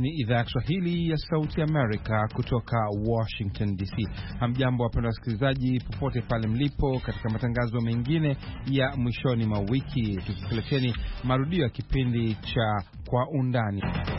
ni idhaa ya Kiswahili ya Sauti Amerika kutoka Washington DC. Hamjambo wapendwa wasikilizaji popote pale mlipo, katika matangazo mengine ya mwishoni mwa wiki tukikuleteni marudio ya kipindi cha Kwa Undani.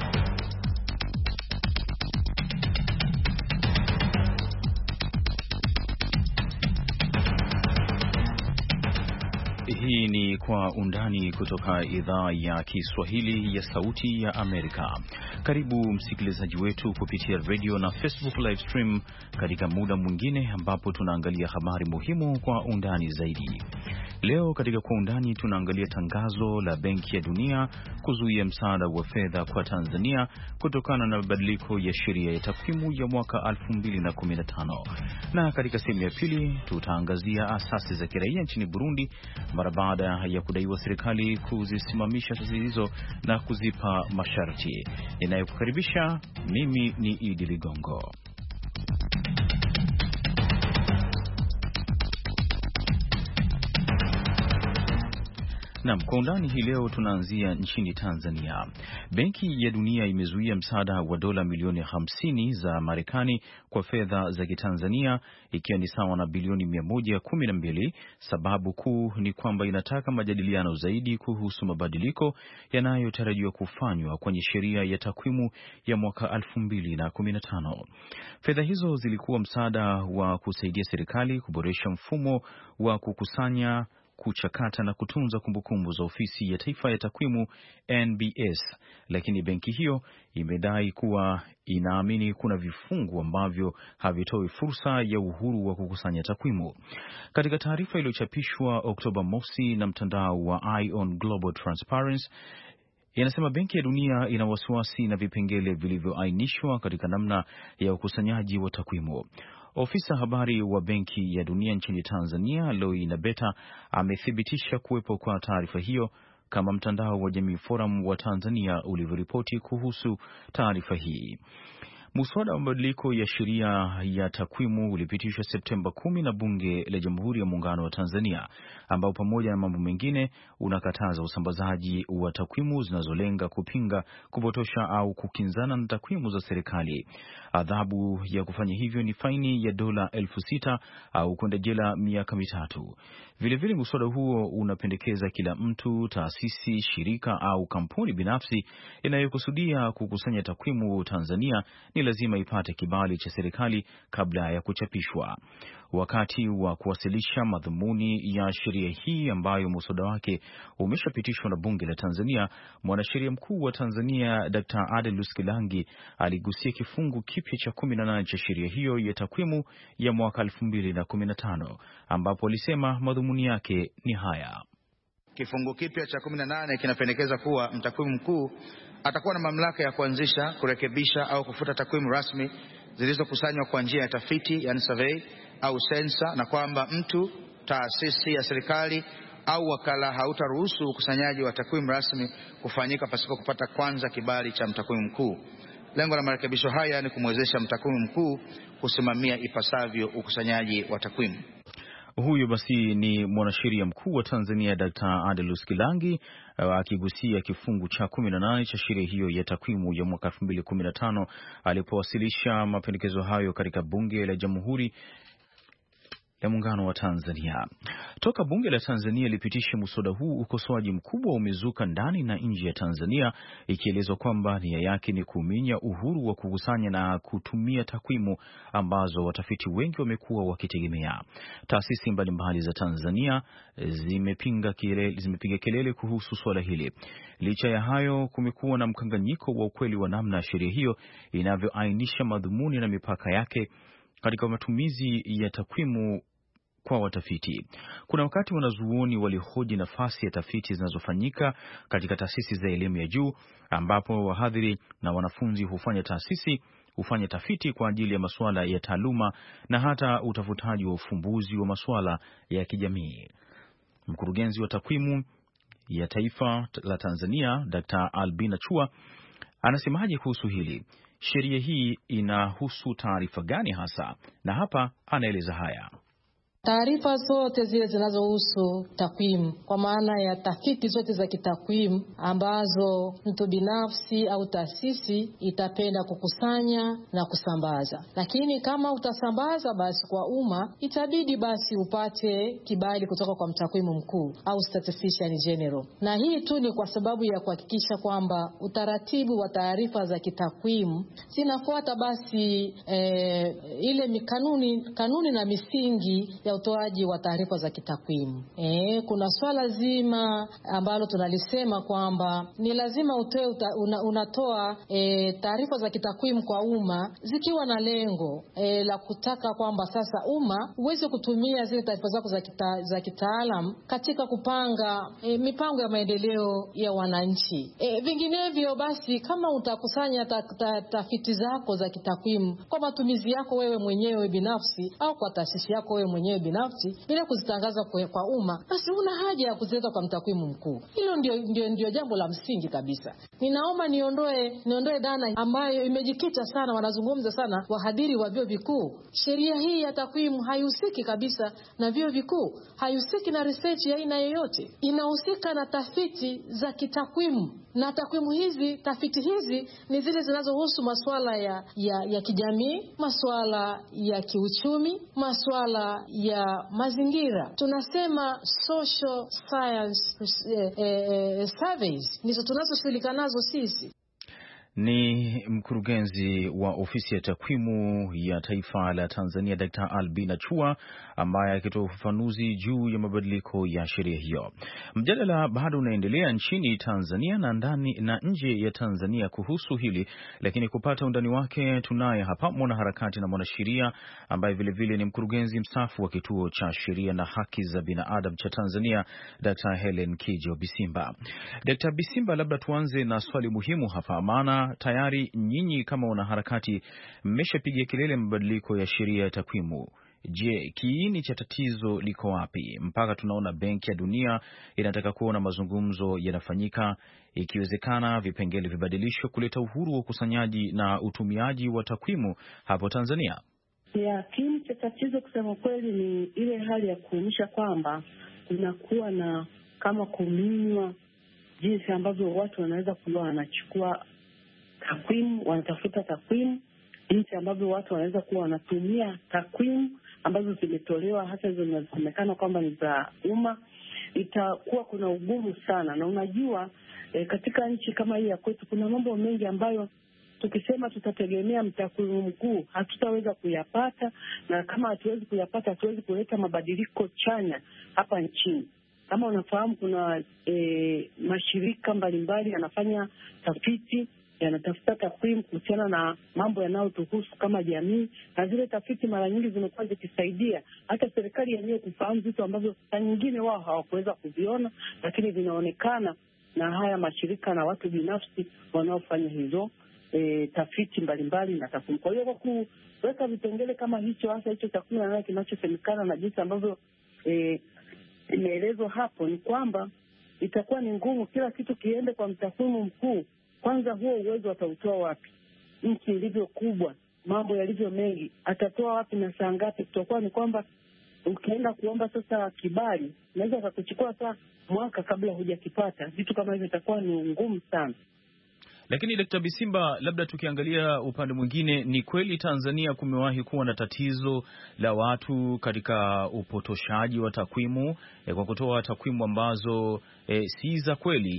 Hii ni Kwa Undani kutoka idhaa ya Kiswahili ya Sauti ya Amerika. Karibu msikilizaji wetu kupitia radio na Facebook live stream katika muda mwingine ambapo tunaangalia habari muhimu kwa undani zaidi. Leo katika Kwa Undani tunaangalia tangazo la Benki ya Dunia kuzuia msaada wa fedha kwa Tanzania kutokana na mabadiliko ya sheria ya takwimu ya mwaka 2015. Na katika sehemu ya pili tutaangazia asasi za kiraia nchini Burundi mara baada ya kudaiwa serikali kuzisimamisha asasi hizo na kuzipa masharti. Ninayekukaribisha mimi ni Idi Ligongo. Naam, Kwa Undani hii leo tunaanzia nchini Tanzania. Benki ya Dunia imezuia msaada wa dola milioni 50 za Marekani kwa fedha za Kitanzania, ikiwa ni sawa na bilioni 112. Sababu kuu ni kwamba inataka majadiliano zaidi kuhusu mabadiliko yanayotarajiwa kufanywa kwenye sheria ya takwimu ya mwaka 2015. Fedha hizo zilikuwa msaada wa kusaidia serikali kuboresha mfumo wa kukusanya, kuchakata na kutunza kumbukumbu za Ofisi ya Taifa ya Takwimu NBS, lakini benki hiyo imedai kuwa inaamini kuna vifungu ambavyo havitoi fursa ya uhuru wa kukusanya takwimu. Katika taarifa iliyochapishwa Oktoba mosi na mtandao wa Eye on Global Transparency, inasema Benki ya Dunia ina wasiwasi na vipengele vilivyoainishwa katika namna ya ukusanyaji wa takwimu. Ofisa habari wa Benki ya Dunia nchini Tanzania, Loi Nabeta, amethibitisha kuwepo kwa taarifa hiyo, kama mtandao wa Jamii Forum wa Tanzania ulivyoripoti kuhusu taarifa hii. Muswada wa mabadiliko ya sheria ya takwimu ulipitishwa Septemba 10 na Bunge la Jamhuri ya Muungano wa Tanzania, ambao pamoja na mambo mengine unakataza usambazaji wa takwimu zinazolenga kupinga, kupotosha au kukinzana na takwimu za serikali. Adhabu ya kufanya hivyo ni faini ya dola 6,000 au kwenda jela miaka 3. Vilevile muswada huo unapendekeza kila mtu, taasisi, shirika au kampuni binafsi inayokusudia kukusanya takwimu Tanzania ni lazima ipate kibali cha serikali kabla ya kuchapishwa. Wakati wa kuwasilisha madhumuni ya sheria hii ambayo muswada wake umeshapitishwa na Bunge la Tanzania, mwanasheria mkuu wa Tanzania Dr. Adelus Kilangi aligusia kifungu kipya cha 18 cha sheria hiyo ya takwimu ya mwaka 2015, ambapo alisema madhumuni yake ni haya. Kifungu kipya cha 18 kinapendekeza kuwa mtakwimu mkuu atakuwa na mamlaka ya kuanzisha, kurekebisha au kufuta takwimu rasmi zilizokusanywa kwa njia ya tafiti, yani survey au sensa, na kwamba mtu, taasisi ya serikali au wakala hautaruhusu ukusanyaji wa takwimu rasmi kufanyika pasipo kupata kwanza kibali cha mtakwimu mkuu. Lengo la marekebisho haya ni kumwezesha mtakwimu mkuu kusimamia ipasavyo ukusanyaji wa takwimu. Huyo basi ni mwanasheria mkuu wa Tanzania Dr. Adelus Kilangi akigusia kifungu cha 18 cha sheria hiyo ya takwimu ya mwaka 2015 alipowasilisha mapendekezo hayo katika Bunge la Jamhuri ya Muungano wa Tanzania. Toka Bunge la Tanzania lipitishe muswada huu, ukosoaji mkubwa umezuka ndani na nje ya Tanzania, ikielezwa kwamba nia yake ni kuminya uhuru wa kukusanya na kutumia takwimu ambazo watafiti wengi wamekuwa wakitegemea. Taasisi mbalimbali za Tanzania zimepiga kelele kuhusu swala hili. Licha ya hayo, kumekuwa na mkanganyiko wa ukweli wa namna sheria hiyo inavyoainisha madhumuni na mipaka yake katika matumizi ya takwimu kwa watafiti. Kuna wakati wanazuoni walihoji nafasi ya tafiti zinazofanyika katika taasisi za elimu ya juu, ambapo wahadhiri na wanafunzi hufanya tafiti kwa ajili ya masuala ya taaluma na hata utafutaji wa ufumbuzi wa masuala ya kijamii. Mkurugenzi wa takwimu ya Taifa la Tanzania Dr. Albina Chua anasemaje kuhusu hili? Sheria hii inahusu taarifa gani hasa? Na hapa anaeleza haya. taarifa zote zile zinazohusu takwimu, kwa maana ya tafiti zote za kitakwimu ambazo mtu binafsi au taasisi itapenda kukusanya na kusambaza. Lakini kama utasambaza basi kwa umma, itabidi basi upate kibali kutoka kwa mtakwimu mkuu au statistician general. Na hii tu ni kwa sababu ya kuhakikisha kwamba utaratibu wa taarifa za kitakwimu zinafuata basi ile kanuni na misingi ya utoaji wa taarifa za kitakwimu. Kuna swala zima ambalo tunalisema kwamba ni lazima unatoa taarifa za kitakwimu kwa umma zikiwa na lengo la kutaka kwamba sasa umma uweze kutumia zile taarifa zako za kitaalam katika kupanga mipango ya maendeleo ya wananchi. Vinginevyo basi kama utakusanya tafiti zako za kitakwimu kwa matumizi yako wewe mwenyewe binafsi au kwa taasisi yako wewe mwenyewe binafsi bila kuzitangaza kwa umma, basi una haja ya kuzileta kwa mtakwimu mkuu. Hilo ndio jambo la msingi kabisa. Ninaomba niondoe dhana ambayo imejikita sana, wanazungumza sana wahadhiri wa vyuo vikuu. Sheria hii ya takwimu haihusiki kabisa na vyuo vikuu, haihusiki na research ya aina yoyote. Inahusika na tafiti za kitakwimu. Na tafiti hizi ni zile zinazohusu masuala ya kijamii, masuala ya kiuchumi, masuala ya mazingira. Tunasema social science surveys ndizo tunazoshughulika nazo sisi. Ni mkurugenzi wa ofisi ya takwimu ya taifa la Tanzania Dr. Albina Chua ambaye akitoa ufafanuzi juu ya mabadiliko ya sheria hiyo. Mjadala bado unaendelea nchini Tanzania na ndani na nje ya Tanzania kuhusu hili, lakini kupata undani wake tunaye hapa mwanaharakati na mwanasheria ambaye vile ni mkurugenzi mstaafu wa Kituo cha Sheria na Haki za Binadamu cha Tanzania, Dr. Helen Kijo Bisimba. Dr. Bisimba, labda tuanze na swali muhimu hapa, maana tayari nyinyi kama wanaharakati mmeshapigia kelele mabadiliko ya sheria ya takwimu. Je, kiini cha tatizo liko wapi? Mpaka tunaona Benki ya Dunia inataka kuona mazungumzo yanafanyika, ikiwezekana vipengele vibadilishwe kuleta uhuru wa ukusanyaji na utumiaji wa takwimu hapo Tanzania. Kiini cha tatizo kusema kweli ni ile hali ya kuonyesha kwamba kunakuwa na kama kuminywa jinsi ambavyo watu wanaweza kuwa wanachukua takwimu, wanatafuta takwimu, jinsi ambavyo watu wanaweza kuwa wanatumia takwimu ambazo zimetolewa hata zinaonekana kwamba ni za umma. Itakuwa kuna ugumu sana, na unajua katika nchi kama hii ya kwetu kuna mambo mengi ambayo tukisema tutategemea mtakwimu mkuu hatutaweza kuyapata, na kama hatuwezi kuyapata hatuwezi kuleta mabadiliko chanya hapa nchini. Kama unafahamu kuna mashirika mbalimbali yanafanya tafiti, yanatafuta takwimu kuhusiana na mambo yanayotuhusu kama jamii, na zile tafiti mara nyingi zimekuwa zikisaidia hata serikali yenyewe kufahamu vitu ambavyo saa nyingine wao hawakuweza kuviona, lakini vinaonekana na haya mashirika na watu binafsi wanaofanya hizo tafiti mbalimbali na takwimu. Kwa hiyo kwa kuweka vipengele kama hicho, hasa hicho takwimu na kinachosemekana na jinsi ambavyo imeelezwa hapo, ni kwamba itakuwa ni ngumu kila kitu kiende kwa mtakwimu mkuu. Kwanza huo uwezo atautoa wapi? Nchi ilivyo kubwa, mambo yalivyo mengi, atatoa wapi na saa ngapi? Tutakuwa ni kwamba ukienda kuomba sasa kibali, naweza kukuchukua saa mwaka kabla hujakipata. Vitu kama hivyo itakuwa ni ngumu sana. Lakini Dr. Bisimba, labda tukiangalia upande mwingine, ni kweli Tanzania kumewahi kuwa na tatizo la watu katika upotoshaji wa takwimu kwa kutoa takwimu ambazo si za kweli.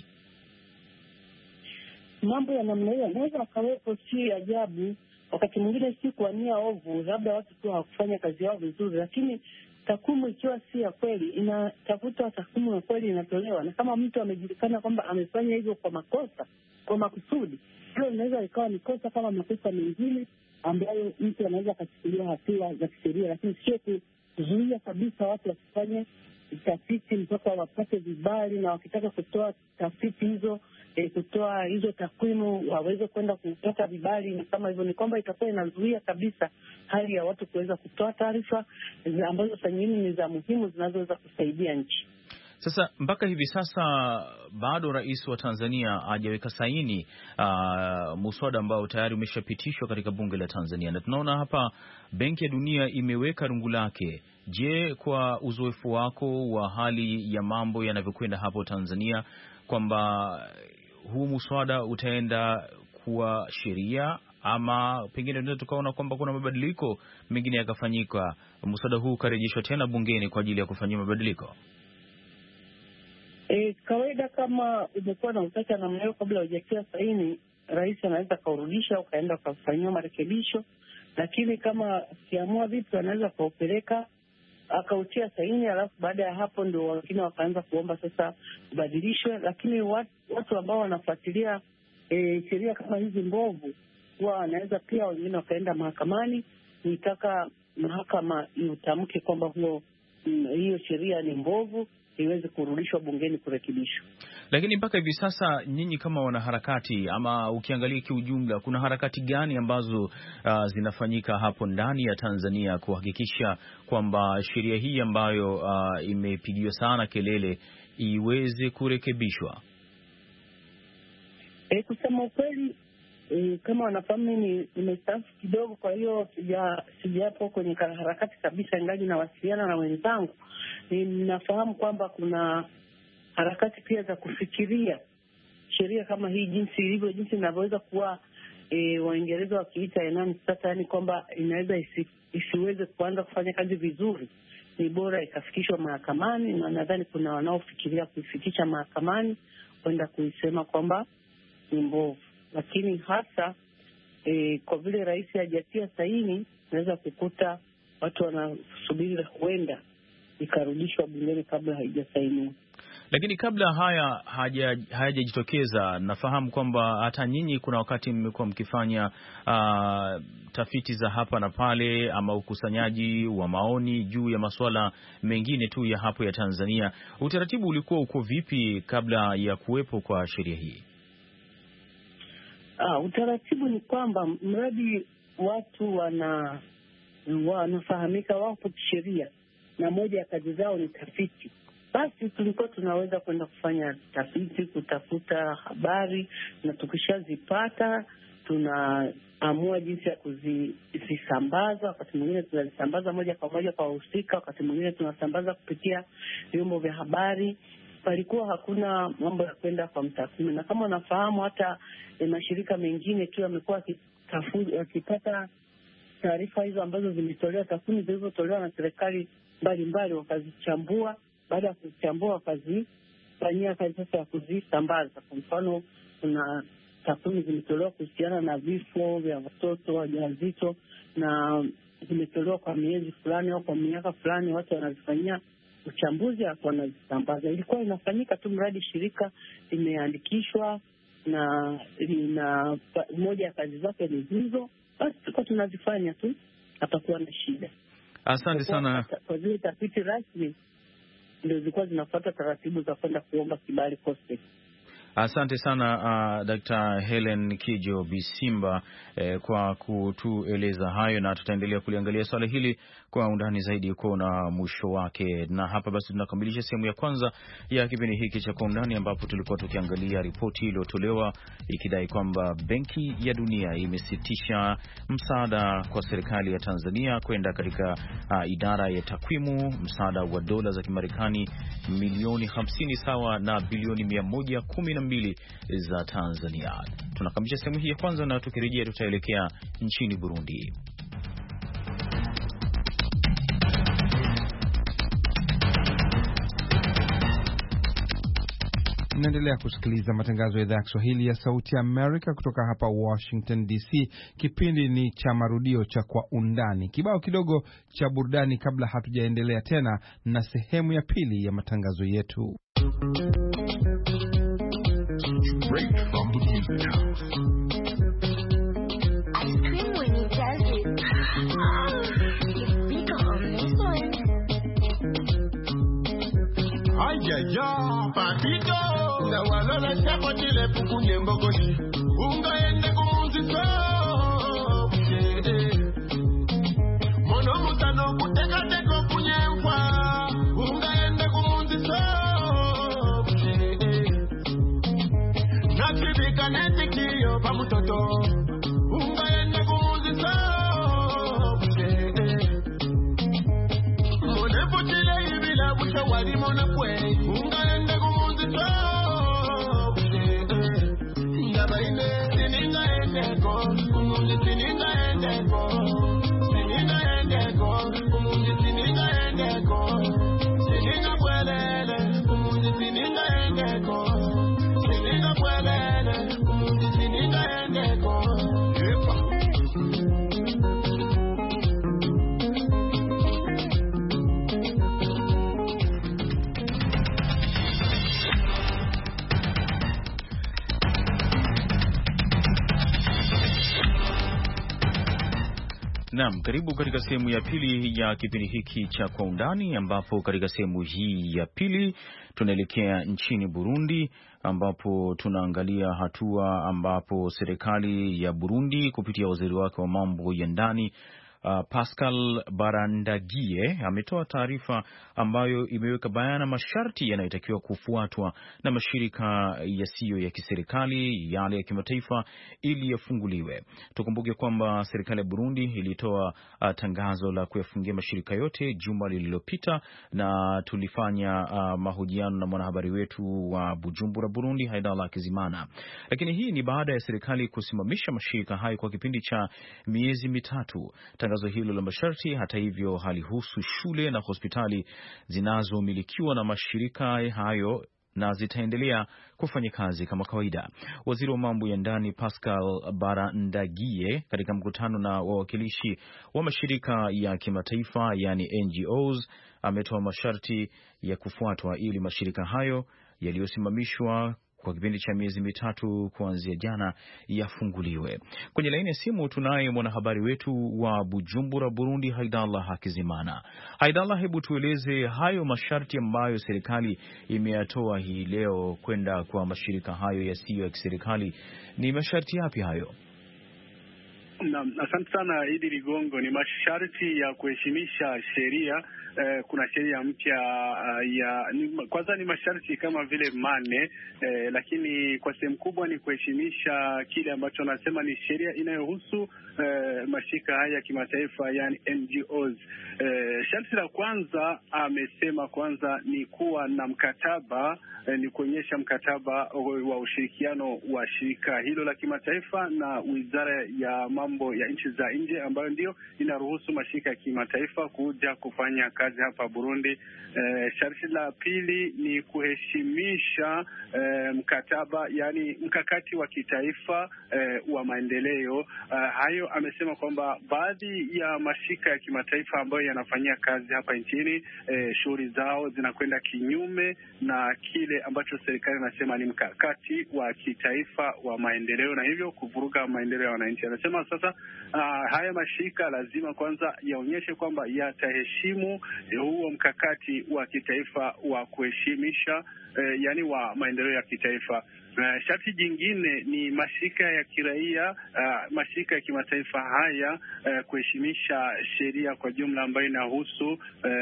Mambo ya namna hiyo naweza akawepo, si ajabu. Wakati mwingine si kwa nia ovu, labda watu tu hawakufanya kazi yao vizuri, lakini takwimu ikiwa si ya kweli, inatafuta takwimu ya kweli inatolewa, na kama mtu amejulikana kwamba amefanya hivyo kwa makosa, kwa makusudi, hilo linaweza ikawa ni kosa kama makosa mengine ambayo mtu anaweza akachukulia hatua za kisheria, lakini sio kuzuia kabisa watu wasifanye tafiti mpaka wapate vibali, na wakitaka kutoa tafiti hizo, kutoa hizo takwimu waweze kwenda kupata vibali. Na kama hivyo ni kwamba itakuwa inazuia kabisa hali ya watu kuweza kutoa taarifa ambazo saa nyingine ni za muhimu zinazoweza kusaidia nchi. Sasa mpaka hivi sasa bado rais wa Tanzania hajaweka saini muswada ambao tayari umeshapitishwa katika bunge la Tanzania, na tunaona hapa Benki ya Dunia imeweka rungu lake. Je, kwa uzoefu wako wa hali ya mambo yanavyokwenda hapo Tanzania, kwamba huu muswada utaenda kuwa sheria ama pengine ndio tukaona kwamba kuna mabadiliko mengine yakafanyika, muswada huu ukarejeshwa tena bungeni kwa ajili ya kufanyia mabadiliko? Kawaida kama umekuwa na utata namna hiyo kabla hujatia saini, rais anaweza kaurudisha ukaenda ukafanyia marekebisho, lakini kama kiamua vipi anaweza kaupeleka akautia saini, alafu baada ya hapo ndio wengine wakaanza kuomba sasa ubadilishwe. Lakini watu ambao wanafuatilia sheria kama hizi mbovu huwa wanaweza pia wengine wakaenda mahakamani nitaka mahakama iutamke kwamba hiyo sheria ni mbovu, iweze kurudishwa bungeni kurekebishwa. Lakini mpaka hivi sasa nyinyi kama wanaharakati, ama ukiangalia kiujumla, kuna harakati gani ambazo zinafanyika hapo ndani ya Tanzania kuhakikisha kwamba sheria hii ambayo imepigiwa sana kelele iweze kurekebishwa? Kusema ukweli, kama wanafahamu mimi nimestaafu kidogo, kwa hiyo sijapo kwenye harakati kabisa, ingaji nawasiliana na wenzangu. Ninafahamu kwamba kuna harakati pia za kufikiria sheria kama hii jinsi ilivyo, jinsi inavyoweza kuwa Waingereza wakiita sasa, yani kwamba inaweza isiweze kuanza kufanya kazi vizuri, ni bora ikafikishwa mahakamani, na nadhani kuna wanaofikiria kuifikisha mahakamani kwenda kuisema kwamba ni mbovu. Lakini hasa kwa vile rais hajatia saini, naweza kukuta watu wanasubiri huenda ikarudishwa bungeni kabla haijasainiwa. Lakini kabla hayajajitokeza, nafahamu kwamba hata nyinyi kuna wakati mmekuwa mkifanya tafiti za hapa na pale, ama ukusanyaji wa maoni juu ya masuala mengine tu ya hapo ya Tanzania. Utaratibu ulikuwa uko vipi kabla ya kuwepo kwa sheria hii? Utaratibu ni kwamba mradi watu wanafahamika wapo kisheria na moja ya kazi zao ni tafiti, basi tulikuwa tunaweza kwenda kufanya tafiti, kutafuta habari, na tukishazipata tunaamua jinsi ya kuzisambaza. Wakati mwingine tunazisambaza moja kwa moja kwa wahusika, wakati mwingine tunasambaza kupitia vyombo vya habari. Palikuwa hakuna mambo ya kwenda kwa mtakwimu, na kama unafahamu hata mashirika mengine tu yamekuwa yakipata taarifa hizo ambazo zimetolewa, takwimu zilizotolewa na serikali mbalimbali, wakazichambua. Baada ya kuzichambua wakazifanyia kazi sasa ya kuzisambaza. Kwa mfano, kuna takwimu zimetolewa kuhusiana na vifo vya watoto wajawazito, na zimetolewa kwa miezi fulani au kwa miaka fulani, watu wanazifanyia uchambuzi hapo wanazisambaza. Ilikuwa inafanyika tu mradi shirika limeandikishwa na moja ya kazi zake ni hizo, basi tulikuwa tunazifanya tu, hatakuwa na shida. Asante sana. Kwa vile tafiti rasmi ndio zilikuwa zinafuata taratibu za kwenda kuomba kibali COSTECH. Asante sana Dr. Helen Kijo Bisimba kwa kutueleza hayo, na tutaendelea kuliangalia swala hili kwa undani zaidi kuona mwisho wake. Na hapa basi tunakamilisha sehemu ya kwanza ya kipindi hiki cha Kwa Undani, ambapo tulikuwa tukiangalia ripoti iliyotolewa ikidai kwamba Benki ya Dunia imesitisha msaada kwa serikali ya Tanzania kwenda katika idara ya takwimu, msaada wa dola za Kimarekani milioni 50 sawa na bilioni 112 za Tanzania. Tunakamilisha sehemu hii ya kwanza, na tukirejea tutaelekea nchini Burundi. Naendelea kusikiliza matangazo ya idhaa ya Kiswahili ya Sauti ya Amerika kutoka hapa Washington DC. Kipindi ni cha marudio cha Kwa Undani. Kibao kidogo cha burudani kabla hatujaendelea tena na sehemu ya pili ya matangazo yetu. Papito na walona chako chile pukunye mbogoshi unga ende kumunzi mono mutano kuteka teko kunye mkwa unga ende kumunzi Naam, karibu katika sehemu ya pili ya kipindi hiki cha Kwa Undani, ambapo katika sehemu hii ya pili tunaelekea nchini Burundi, ambapo tunaangalia hatua ambapo serikali ya Burundi kupitia waziri wake wa mambo ya ndani Pascal Barandagie ametoa taarifa ambayo imeweka bayana masharti yanayotakiwa kufuatwa na mashirika yasiyo ya kiserikali yale ya kimataifa ili yafunguliwe. Tukumbuke kwamba serikali ya Burundi ilitoa tangazo la kuyafungia mashirika yote juma lililopita, na tulifanya mahojiano na mwanahabari wetu wa Bujumbura, Burundi, Haidala Kizimana. Lakini hii ni baada ya serikali kusimamisha mashirika hayo kwa kipindi cha miezi mitatu. Tangazo hilo la masharti, hata hivyo, halihusu shule na hospitali zinazomilikiwa na mashirika hayo na zitaendelea kufanya kazi kama kawaida. Waziri wa mambo ya ndani Pascal Barandagie, katika mkutano na wawakilishi wa mashirika ya kimataifa yani NGOs, ametoa masharti ya kufuatwa ili mashirika hayo yaliyosimamishwa kwa kipindi cha miezi mitatu kuanzia jana yafunguliwe. Kwenye laini ya simu tunaye mwanahabari wetu wa Bujumbura, Burundi, Haidala Hakizimana. Haidala, hebu tueleze hayo masharti ambayo serikali imeyatoa hii leo kwenda kwa mashirika hayo yasiyo ya kiserikali. Ni masharti yapi hayo? Naam, asante sana Idi Ligongo. Ni masharti ya kuheshimisha sheria. Kuna sheria mpya kwanza ni masharti kama vile mane, lakini kwa sehemu kubwa ni kuheshimisha kile ambacho nasema ni sheria inayohusu mashirika haya ya kimataifa yani NGOs. Sharti la kwanza amesema kwanza ni kuwa na mkataba, ni kuonyesha mkataba wa ushirikiano wa shirika hilo la kimataifa na Wizara ya Mambo ya Nchi za Nje, ambayo ndio inaruhusu mashirika ya kimataifa kuja kufanya kazi hapa Burundi. Sharti la pili ni kuheshimisha mkataba, yani mkakati wa kitaifa wa maendeleo. Hayo amesema kwamba baadhi ya mashirika ya kimataifa ambayo yanafanyia kazi hapa nchini, shughuli zao zinakwenda kinyume na kile ambacho serikali inasema ni mkakati wa kitaifa wa maendeleo, na hivyo kuvuruga maendeleo ya wananchi. Anasema sasa haya mashirika lazima kwanza yaonyeshe kwamba yataheshimu huo mkakati wa kitaifa wa kuheshimisha yani wa maendeleo ya kitaifa. Sharti jingine ni mashirika ya kiraia, mashirika ya kimataifa haya kuheshimisha sheria kwa jumla ambayo inahusu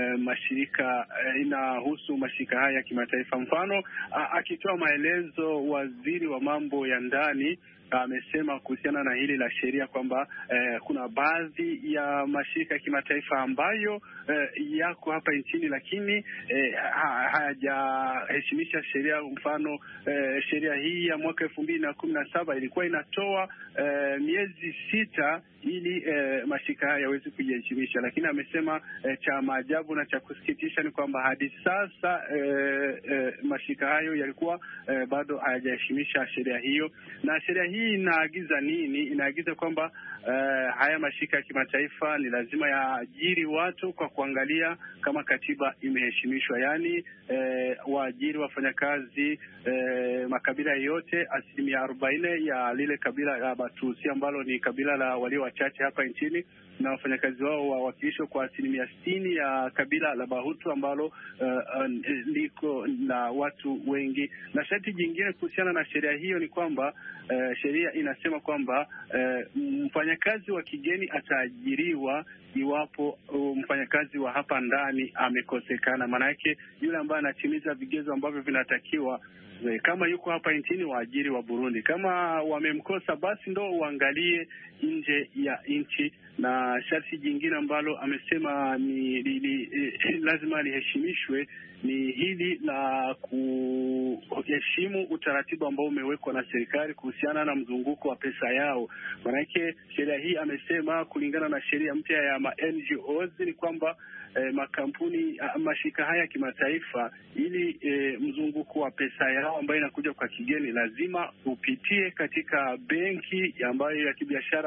mashirika haya ya kimataifa. Mfano, akitoa maelezo waziri wa mambo ya ndani amesema kuhusiana na hili la sheria kwamba kuna baadhi ya mashirika ya kimataifa ambayo yako hapa nchini lakini hayajaheshimisha sheria. Mfano, sheria hii ya mwaka 2017 ilikuwa inatoa miezi 6 ili mashirika haya yaweze kujiheshimisha, lakini amesema cha maajabu na cha kusikitisha ni kwamba hadi sasa mashirika hayo yalikuwa bado hayajaheshimisha sheria hiyo. Na sheria hii inaagiza nini? Inaagiza kwamba haya mashirika ya kimataifa ni lazima yaajiri watu kwa kuangalia kama katiba imeheshimishwa, yani waajiri wafanyakazi makabila yote 40% ya lile kabila la Batusi ambalo ni kabila la walio wachache hapa nchini, na wafanyakazi wao wawakilishwa kwa 60% ya kabila la Bahutu ambalo liko na watu wengi. Na sharti jingine kuhusiana na sheria hiyo ni kwamba sheria inasema kwamba mfanyakazi wa kigeni ataajiriwa iwapo mfanyakazi wa hapa ndani amekosekana. Maana yake yule ambaye anatimiza vigezo ambavyo vinatakiwa, kama yuko hapa nchini waajiri wa Burundi, kama wamemkosa basi ndo uangalie nje ya nchi. Na sharti jingine ambalo amesema ni lazima liheshimishwe ni hili la kuheshimu utaratibu ambao umewekwa na serikali kuhusiana na mzunguko wa pesa yao. Maanake sheria hii amesema kulingana na sheria mpya ya NGOs ni kwamba makampuni mashirika haya ya kimataifa ili mzunguko wa pesa yao ambayo inakuja kwa kigeni lazima upitie katika benki ambayo ya kibiashara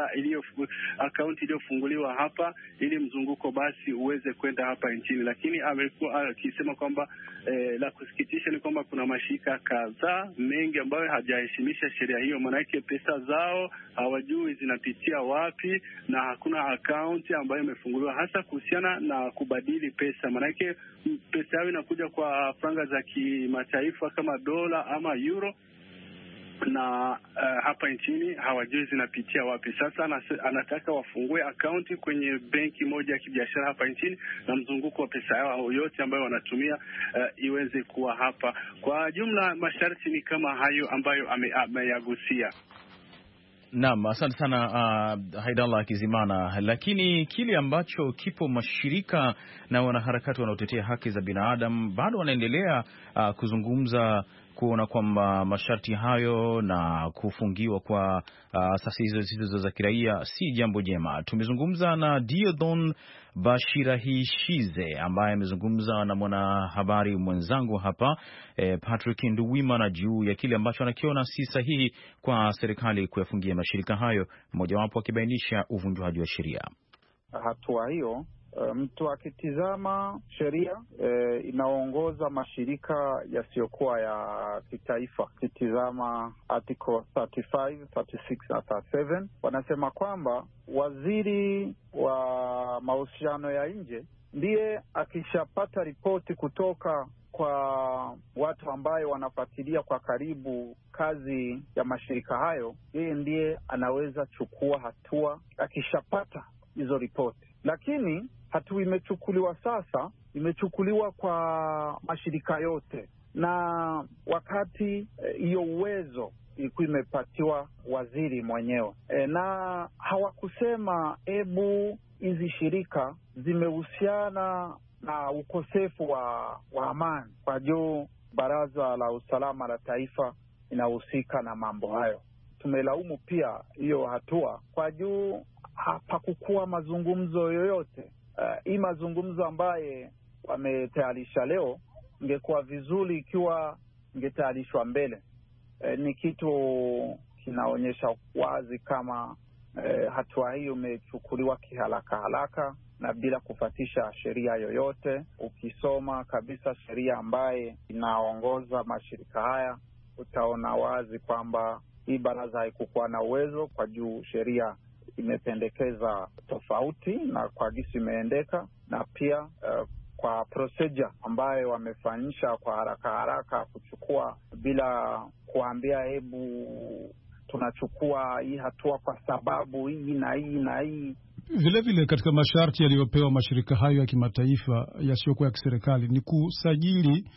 akaunti iliyofunguliwa hapa ili mzunguko basi uweze kwenda hapa nchini. Lakini amekuwa akisema kwamba la kusikitisha ni kwamba kuna mashirika kadhaa mengi ambayo hajaheshimisha sheria hiyo, maanake pesa zao hawajui zinapitia wapi na hakuna akaunti ambayo imefunguliwa hasa kuhusiana na kubadili pesa. Maanake pesa yao inakuja kwa franga za kimataifa kama dola ama euro, na hapa nchini hawajui zinapitia wapi. Sasa anataka wafungue akaunti kwenye benki moja ya kibiashara hapa nchini, na mzunguko wa pesa yao yote ambayo wanatumia iweze kuwa hapa. Kwa jumla masharti ni kama hayo ambayo ameyagusia. Naam, asante sana Haidallah Kizimana. Lakini kile ambacho kipo, mashirika na wanaharakati wanaotetea haki za binadamu bado wanaendelea kuzungumza kuona kwamba masharti hayo na kufungiwa kwa asasi hizo zisizo za kiraia si jambo jema. Tumezungumza na Diodon Bashirahishize ambaye amezungumza na mwanahabari mwenzangu hapa Patrick Nduwimana juu ya kile ambacho anakiona si sahihi kwa serikali kuyafungia mashirika hayo, mmojawapo akibainisha uvunjwaji wa sheria. Hatua hiyo mtu akitizama sheria inaongoza mashirika yasiyokuwa ya kitaifa, kitizama article 35, 36 na 37, wanasema kwamba waziri wa mahusiano ya nje ndiye akishapata ripoti kutoka kwa watu ambayo wanafuatilia kwa karibu kazi ya mashirika hayo, yeye ndiye anaweza chukua hatua akishapata hizo ripoti. Lakini hatua imechukuliwa sasa, imechukuliwa kwa mashirika yote, na wakati hiyo uwezo ilikuwa imepatiwa waziri mwenyewe na hawakusema hizi shirika zimehusiana na ukosefu wa amani, kwa juu Baraza la Usalama la Taifa inahusika na mambo hayo. Tumelaumu pia hiyo hatua kwa juu hapakukuwa mazungumzo yoyote. Hii mazungumzo ambaye wametayarisha leo ingekuwa vizuri ikiwa ingetayarishwa mbele. Ni kitu kinaonyesha wazi kama hatua hiyo imechukuliwa kiharaka na bila kufuatisha sheria yoyote. Ukisoma kabisa sheria ambaye inaongoza mashirika haya, utaona wazi kwamba hii baraza haikukuwa na uwezo, kwa juu sheria imependekeza tofauti na kwa gisi imeendeka, na pia kwa procedure ambayo wamefanyisha kwa haraka kuchukua bila kuambia tunachukua hii hatua kwa sababu hii na hii na hii. Vile katika masharti yaliyopewa mashirika hayo ya kimataifa yasiyokuwa ya kiserikali ni kusajili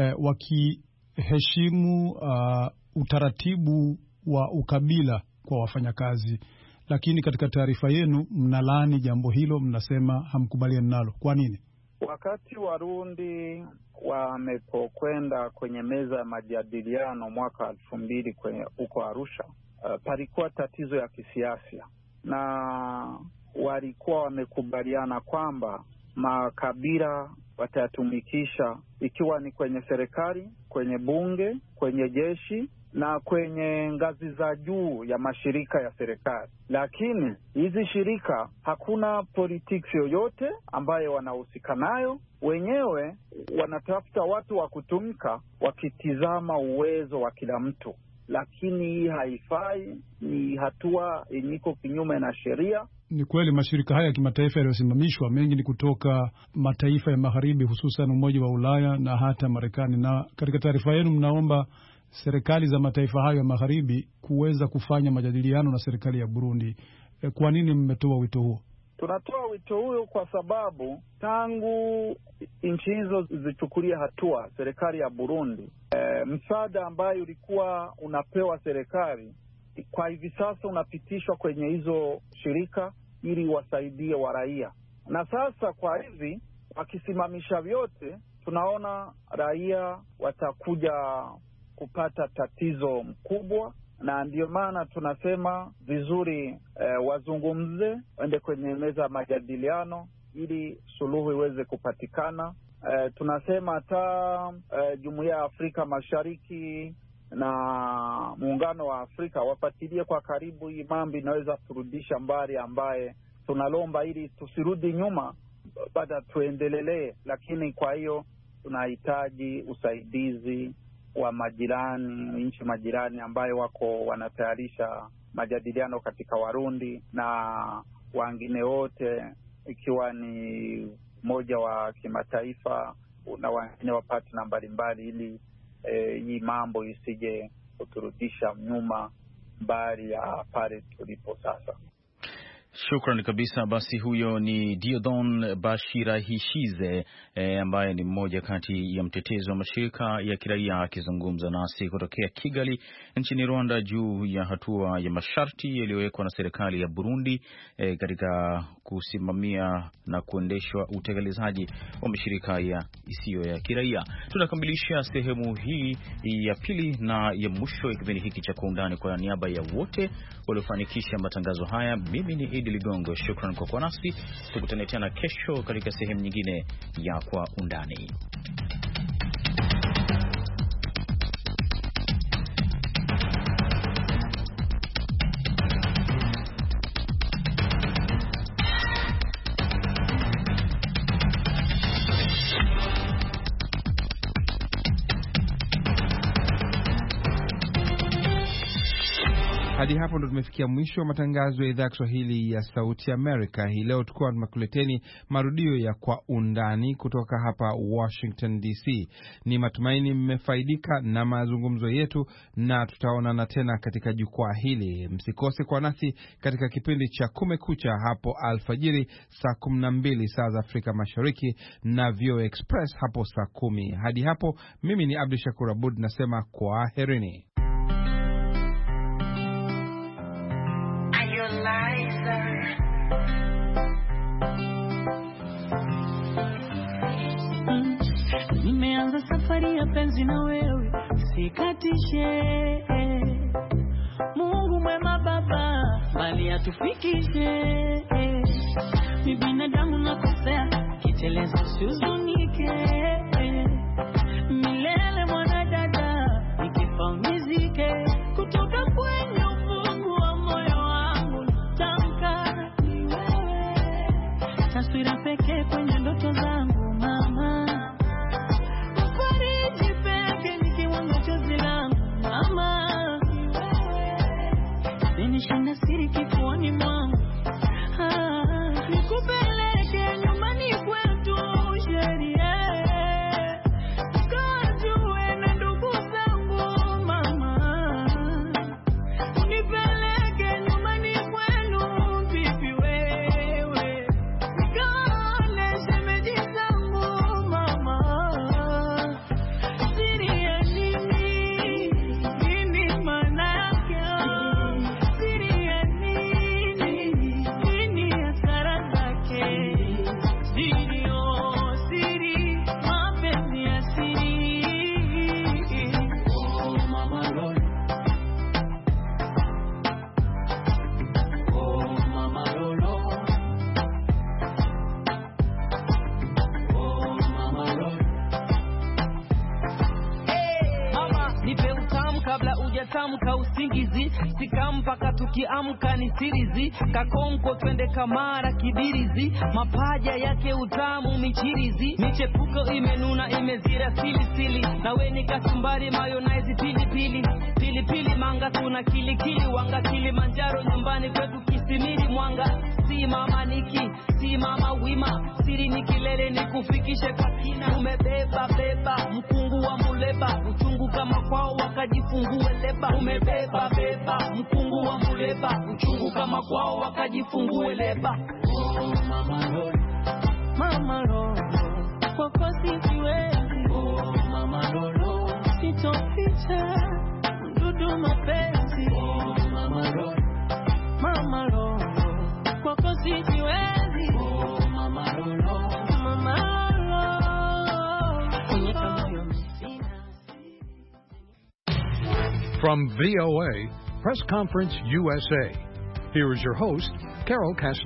wakiheshimu utaratibu wa ukabila kwa wafanyakazi. Lakini katika taarifa yenu mnalaani jambo hilo, mnasema hamkubaliani nalo. Kwa nini? Wakati Warundi wamepokwenda kwenye meza ya majadiliano mwaka 2000 kwenye huko Arusha, palikuwa tatizo ya kisiasa, na walikuwa wamekubaliana kwamba makabila watayatumikisha, ikiwa ni kwenye serikali, kwenye bunge, kwenye jeshi na kwenye ngazi za juu ya mashirika ya serikali. Lakini hizi shirika hakuna politics yoyote ambayo wanahusika nayo. Wenyewe wanatafuta watu wa kutumika wakitizama uwezo wa kila mtu, lakini hii haifai. Ni hatua iliko kinyume na sheria. Ni kweli mashirika haya ya kimataifa yaliyosimamishwa mengi ni kutoka mataifa ya magharibi, hususan Umoja wa Ulaya na hata Marekani. Na katika taarifa yenu mnaomba serikali za mataifa hayo ya magharibi kuweza kufanya majadiliano na serikali ya Burundi. Kwa nini mmetoa wito huo? Tunatoa wito huo kwa sababu tangu nchi hizo zichukulia hatua serikali ya Burundi, msaada ambayo ulikuwa unapewa serikali kwa hivi sasa unapitishwa kwenye hizo shirika ili wasaidie waraia. Na sasa kwa hivi wakisimamisha vyote, tunaona raia watakuja kupata tatizo mkubwa, na ndio maana tunasema vizuri wazungumze, waende kwenye meza ya majadiliano ili suluhu iweze kupatikana. Tunasema hata Jumuiya ya Afrika Mashariki na Muungano wa Afrika wafuatilie kwa karibu hii mambo, inaweza kurudisha mbali ambaye tunalomba ili tusirudi nyuma, bado tuendelelee. Lakini kwa hiyo tunahitaji usaidizi wa majirani, nchi majirani ambayo wako wanatayarisha majadiliano katika Warundi na wengine wote, ikiwa ni mmoja wa kimataifa na wengine wa partner mbalimbali, ili hii mambo isije kuturudisha nyuma mbali ya pale tulipo sasa. Shukrani kabisa. Basi huyo ni Diodon Bashirahishize ambaye ni mmoja kati ya mtetezi wa mashirika ya kiraia akizungumza nasi kutokea Kigali nchini Rwanda juu ya hatua ya masharti yaliyowekwa na serikali ya Burundi katika kusimamia na kuendeshwa utekelezaji wa mashirika ya isiyo ya kiraia. Tunakamilisha sehemu hii ya pili na ya mwisho ya kipindi hiki cha Kwa Undani. Kwa niaba ya wote waliofanikisha matangazo haya, mimi ni Idi Ligongo. Shukran kwa kuwa nasi. Tukutane tena kesho katika sehemu nyingine ya Kwa Undani. Hadi hapo ndo tumefikia mwisho wa matangazo ya idhaa ya Kiswahili ya Sauti Amerika. Hii leo tulikuwa tumekuleteni marudio ya Kwa Undani kutoka hapa Washington DC. Ni matumaini mmefaidika na mazungumzo yetu, na tutaonana tena katika jukwaa hili. Msikose kwa nasi katika kipindi cha Kumekucha hapo alfajiri saa 12 saa za Afrika Mashariki na VOA Express hapo saa 10. Hadi hapo mimi ni Abdi Shakur Abud nasema kwaherini. Nimeanza safari ya penzi na wewe, sikatishe. Mungu mwema Baba, bali atufikishe. Mi binadamu nakosea, kiteleza usihuzunike. Milele mwanadada, nikifa unizike. Kutoka kwenye ufungu wa moyo wangu tamka ni wewe. Taswira pekee kwenye ndoto zangu mama. Ufariji pekee nikiwanga chozi langu mama. Nishinda siri kifuani mwangu. Nikupeleke nyumbani kwetu sheria. Kajue na ndugu zangu mama. Unipeleke nyumbani kwenu vipi wewe. Nikale shemeji zangu mama. Siri ya nini? Nini maana yake? Siri ya nini? Nini hasara zake? Siri oh siri, mapenzi ya siri. Oh mama Lolo, oh mama Lolo, oh mama Lolo. Mama, nipe utamu kabla hujatamka usingizi. Sika mpaka tukiamka ni sirizi. Kakonko twende Kamara Kibirizi. Mapaja yake utamu michirizi. Michepuko imenuna imezira sili. Nawe ni kachumbari mayonnaise pilipili. Pilipili manga tuna kilikili. Wanga Kilimanjaro nyumbani kwetu Kisimiri Mwanga. Si mama niki, si mama wima. Siri ni kilele ni kufikishe kwa kina. Umebeba beba mkungu wa muleba. Uchungu kama kwao wakajifungue leba. Umebeba beba mkungu wa muleba. Uchungu kama kwao wakajifungue leba. Oh mama Lolo, mama Lolo, kwa kosi siwezi. Oh mama Lolo, sitoficha mdudu mapenzi. Oh mama Lolo, mama Lolo, kwa kosi siwezi. Oh mama Lolo, mama Lolo, kunyeka moyo msina. From VOA, Press Conference USA. Here is your host, Carol Castro.